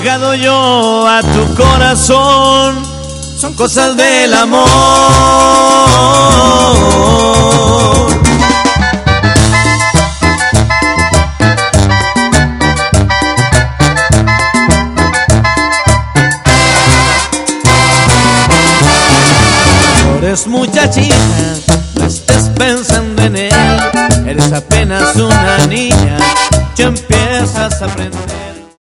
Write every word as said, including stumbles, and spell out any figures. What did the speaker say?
dejado yo a tu corazón son cosas del amor. Eres muchachita, no estés pensando en él, eres apenas una niña, ya empiezas a aprender.